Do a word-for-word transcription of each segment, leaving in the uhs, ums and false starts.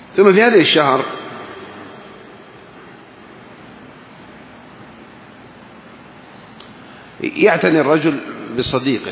ثم في هذه الشهر يعتني الرجل بصديقه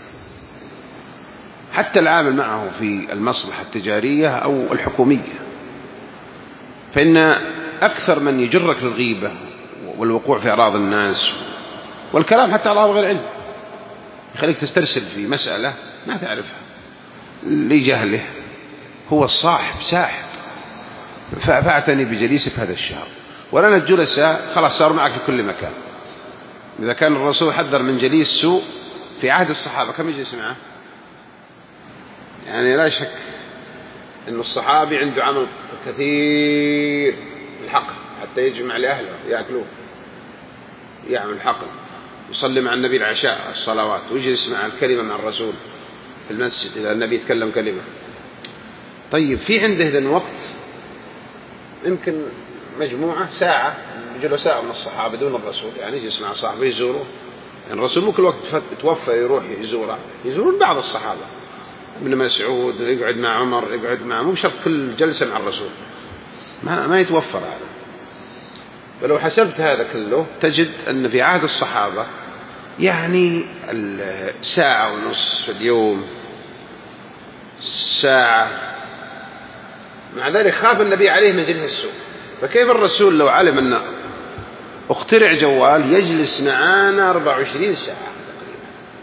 حتى العامل معه في المصلحة التجارية أو الحكومية، فإن أكثر من يجرك للغيبة والوقوع في أعراض الناس والكلام حتى على غير علم، يخليك تسترسل في مسألة ما تعرفها لجهله، هو الصاحب ساحب. فاعتني بجليسك هذا الشهر. ولنا الجلساء خلاص صار معك في كل مكان. إذا كان الرسول حذر من جليس سوء في عهد الصحابة، كم يجلس معه؟ يعني لا شك أن الصحابي عنده عمل كثير الحقل حتى يجمع لأهله يأكلوه، يعمل حقل، يصلي مع النبي العشاء الصلوات، ويجلس مع الكلمة مع الرسول في المسجد إذا النبي يتكلم كلمة. طيب في عنده إذن وقت يمكن مجموعة ساعة جلساء من الصحابة دون الرسول، يعني يجلس مع صاحبه يزوره، يعني الرسول مو كل وقت توفى يروح يزوره، يزورون بعض الصحابة، ابن مسعود يقعد مع عمر، يقعد مع، مو شرط كل جلسة مع الرسول، ما, ما يتوفر هذا. فلو حسبت هذا كله تجد أن في عهد الصحابة يعني الساعة ونص في اليوم، ساعة، مع ذلك خاف النبي عليه من جلس السوء. فكيف الرسول لو علم أن اخترع جوال يجلس معانا أربعة وعشرين ساعة تقريبا،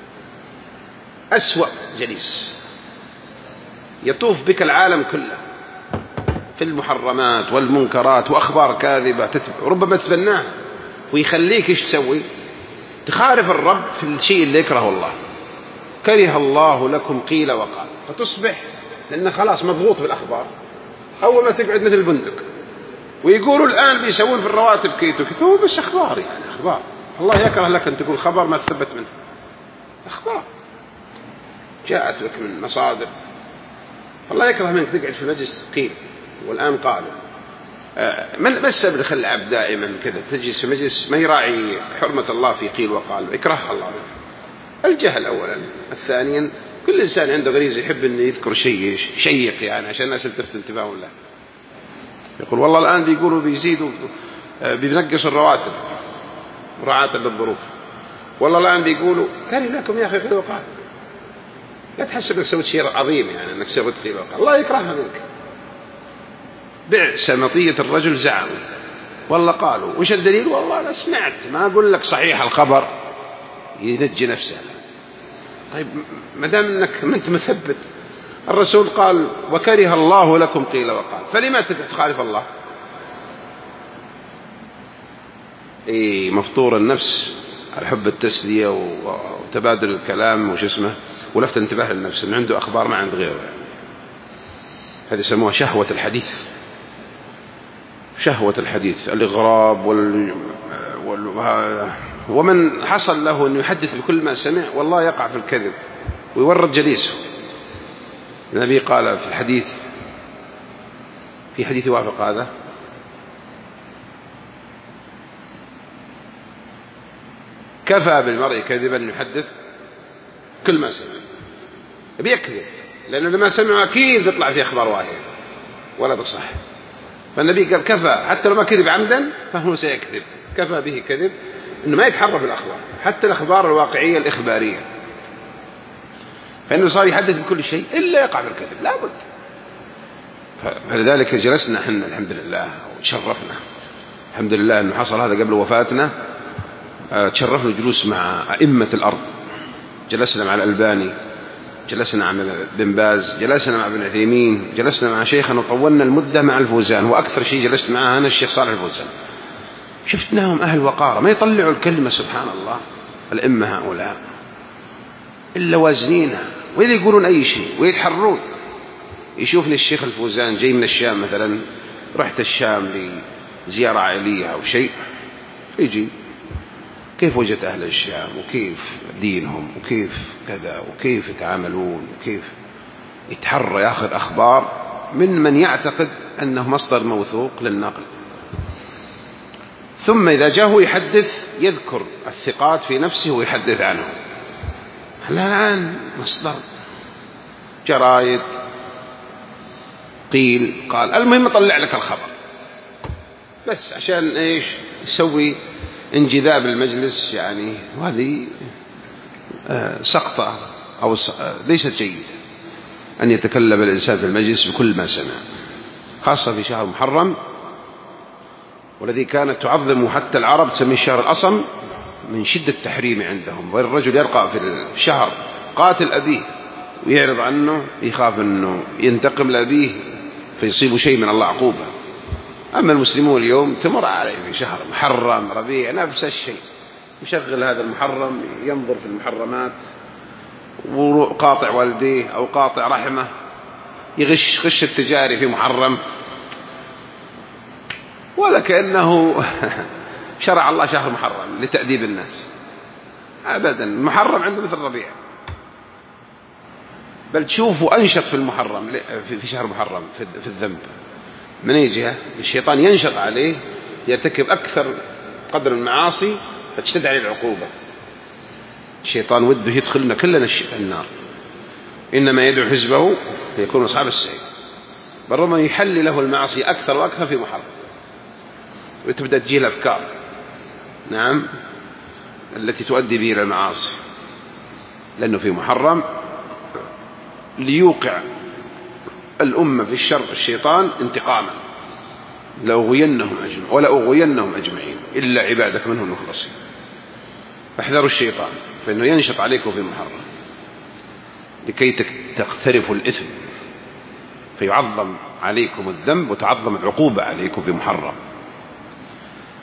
أسوأ جليس، يطوف بك العالم كله في المحرمات والمنكرات وأخبار كاذبة ربما تتبناها، ويخليك إيش تسوي؟ تخالف الرب في الشيء اللي يكره الله. كره الله لكم قيل وقال، فتصبح لأنه خلاص مضغوط بالأخبار، أول ما تقعد مثل البندق. ويقولوا الآن بيسوون في الرواتب كيتو كيتو، هو بس أخبار، يعني أخبار. الله يكره لك أن تقول خبر ما تثبت منه، أخبار جاءت لك من مصادر. الله يكره منك تقعد في المجلس قيل والآن قالوا. ما السبب اللي يخلي العبد دائما كذا تجلس في مجلس ما يراعي حرمة الله في قيل وقال؟ يكره الله منه. الجهل أولا، الثانيا كل إنسان عنده غريزة يحب أن يذكر شيء شيق يعني عشان الناس تلتفت انتباههم له. يقول والله الآن بيقولوا بيزيدوا بينقصوا الرواتب مراعاة للظروف، والله الآن بيقولوا كان لكم يا أخي قيل وقال. لا تحسب انك سويت شيء عظيم يعني انك سويت قيل وقال، الله يكرهها منك. بعث مطية الرجل زعم والله قالوا، وش الدليل؟ والله أنا سمعت، ما أقول لك صحيح الخبر ينجي نفسه. طيب ما دام انك ما انت مثبت، الرسول قال وكره الله لكم قيل وقال، فلما تخالف الله؟ اي مفطور النفس على حب التسلية وتبادل الكلام وش اسمه ولفت انتباه للنفس انه عنده اخبار ما عند غيره. هذه يسموها شهوة الحديث، شهوة الحديث، الإغراب وال... وال... ومن حصل له أن يحدث بكل ما سمع والله يقع في الكذب ويورط جليسه. النبي قال في الحديث، في حديث يوافق هذا، كفى بالمرء كذبا أن يحدث كل ما سمع. بيكذب لأنه لما سمع أكيد بيطلع في أخبار واهية ولا تصح. فالنبي قال كفى، حتى لو ما كذب عمدا فهو سيكذب، كفى به كذب إنه ما يتحرف الأخبار حتى الأخبار الواقعية الإخبارية، فإنه صار يحدث بكل شيء إلا يقع في الكذب لابد. فلذلك جلسنا احنا الحمد لله وتشرفنا الحمد لله أنه حصل هذا قبل وفاتنا. تشرفنا الجلوس مع أئمة الأرض، جلسنا مع الألباني، جلسنا مع بن باز، جلسنا مع ابن عثيمين، جلسنا مع شيخنا وطولنا المدة مع الفوزان، وأكثر شيء جلست معه أنا الشيخ صالح الفوزان. شفتناهم أهل وقارة ما يطلعوا الكلمة سبحان الله الأئمة هؤلاء إلا وازنينها، وإذا يقولون أي شيء ويتحرون. يشوفني الشيخ الفوزان جاي من الشام مثلا، رحت الشام لزيارة عائلية أو شيء، يجي كيف وجدت أهل الشام وكيف دينهم وكيف كذا وكيف يتعاملون وكيف يتحرى يأخذ أخبار من من يعتقد أنه مصدر موثوق للنقل. ثم إذا جاءه يحدث يذكر الثقات في نفسه ويحدث عنه. الآن مصدر جرايد قيل قال، المهم طلع لك الخبر بس عشان إيش يسوي انجذاب المجلس يعني. وهذه سقطة أو ليست جيدة أن يتكلم الإنسان في المجلس بكل ما سمع، خاصة في شهر محرم، والذي كانت تعظم حتى العرب تسميه شهر الأصم من شدة التحريم عندهم. والرجل يلقى في الشهر قاتل أبيه ويعرض عنه، يخاف أنه ينتقم لأبيه فيصيب شيء من الله عقوبة. أما المسلمون اليوم تمر عليه في شهر محرم ربيع نفس الشيء، يشغل هذا المحرم ينظر في المحرمات وقاطع والديه أو قاطع رحمه، يغش خش التجاري في محرم، ولا كأنه شرع الله شهر محرم لتأديب الناس أبدا. محرم عنده مثل ربيع، بل تشوفوا أنشط في المحرم في شهر محرم في الذنب. من أي جهة؟ الشيطان ينشط عليه، يرتكب أكثر قدر المعاصي فتشتد عليه العقوبة. الشيطان وده يدخلنا كلنا النار، إنما يدعو حزبه ليكون أصحاب السعير. بل ربما يحل له المعاصي أكثر وأكثر في محرم، وتبدأ تجيه الأفكار نعم التي تؤدي به إلى المعاصي، لأنه في محرم ليوقع الأمة في الشر الشيطان انتقاما، لأغوينهم أجمعين ولا أغوينهم أجمعين إلا عبادك منهم المخلصين. فاحذروا الشيطان فإنه ينشط عليكم في محرم لكي تقترفوا الإثم، فيعظم عليكم الذنب وتعظم العقوبة عليكم في محرم.